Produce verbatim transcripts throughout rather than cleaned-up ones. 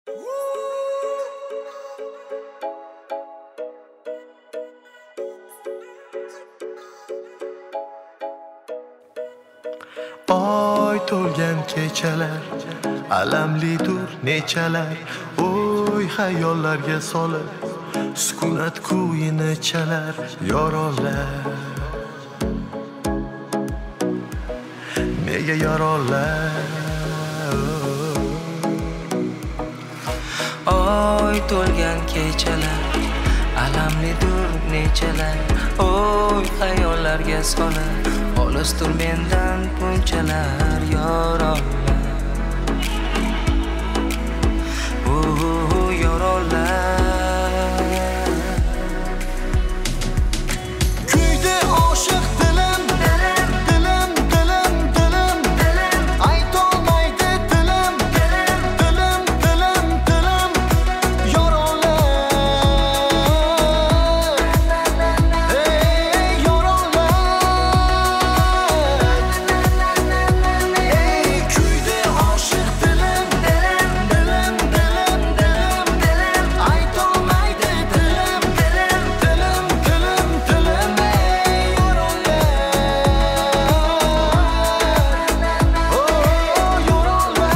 Oy to'lgan kechalar, alamlidur nechalar, o'y xayollarga solib, sukunat kuyini chalar yorollar. Nega yorollar? Oy to'lgan kechalar, alamlidur nechalar, o'y xayollarga solib, olisdir mendan bunchalar yorollar. Oh, yorollar. Kuydi oshiq dilim, dilim, dilim, dilim, dilim, dilim, aytolmaydi dilim, dilim, dilim, dilim, dilim, yorollar. Ey yorollar. Ey kuydi oshiq dilim, dilim, dilim, dilim, dilim, dilim, aytolmaydi dilim, dilim, dilim, dilim, dilim, ey yorollar. Oh yorollar.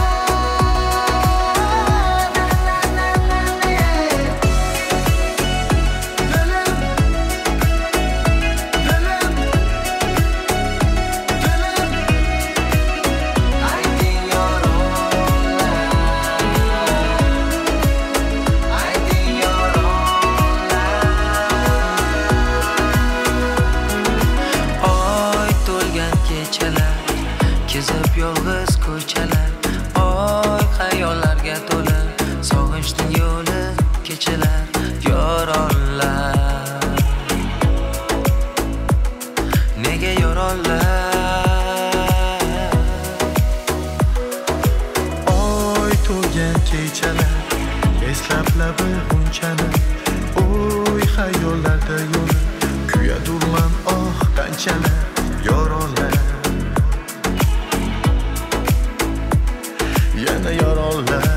Oy to'lgan kechalar, kezib yolg'iz ko'chalar, oy xayollarga to'la, sog'inchning yo'li kechalar yorollar. Nega yorollar? Oy to'lgan kechalar, eslab labi g'unchani, o'y xayollarda yo'li, kuyadurman oh qanchalar yorollar. Yana yorollar.